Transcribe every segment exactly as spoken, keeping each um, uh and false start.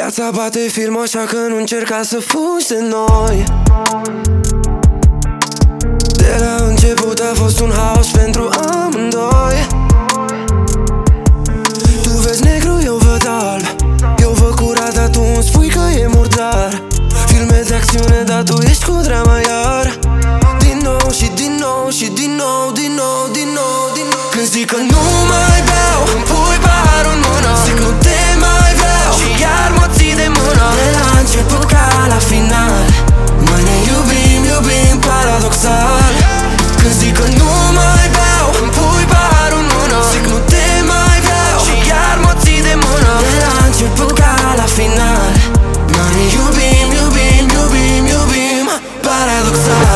Viața bate film, așa că nu încerca să fugi de noi. De la început a fost un haos pentru amândoi. Tu vezi negru, eu văd alb. Eu văd curat, dar tu îmi spui că e murdar. Filme de acțiune, dar tu ești cu drama iar. Din nou și din nou și din nou, din nou, din nou, din nou. Când zic că nu mai beau, îmi pui paharul în mână. Zic nu te mai vreau și iar mă ții de mână. De la început ca la final, mă ne iubim, iubim paradoxal. Când zic că nu mai beau, îmi pui paharul în mână. Zic nu te mai vreau și iar mă ții de mână. De la început ca la final, mă ne iubim, iubim, iubim, iubim paradoxal.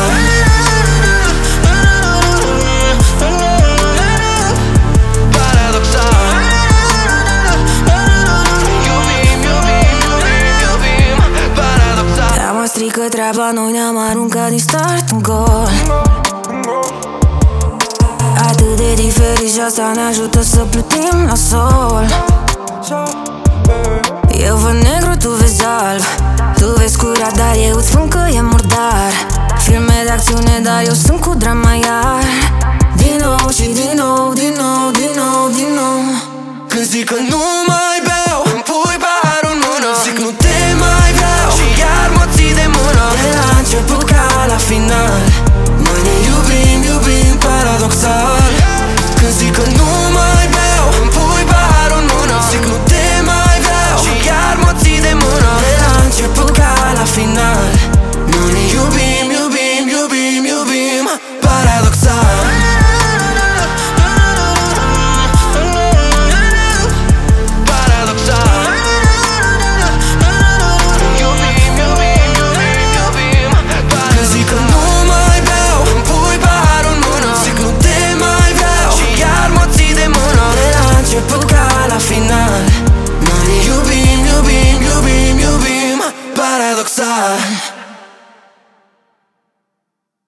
Strică treaba, noi ne-am aruncat din start în gol. Atât de diferit și asta ne ajută să plutim la sol. Eu văd negru, tu vezi alb. Tu vezi curat, dar eu îți spun că e murdar. Filme de acțiune, dar eu sunt cu drama iar. Din nou și din nou, din nou, din nou, din nou. Când zic că nu mai beau, îmi pui paharul în mână. Zic nu te mai vreau și iar mă ții de mână. De la început ca la final, mă ne iubim, iubim paradoxal. Când zic că nu mai beau, îmi pui paharul în mână. Zic nu te mai vreau și iar mă ții de mână. De la început ca la final, mă ne iubim, iubim, iubim, iubim paradoxal. Final, mă ne iubim, iubim, iubim, iubim paradoxal.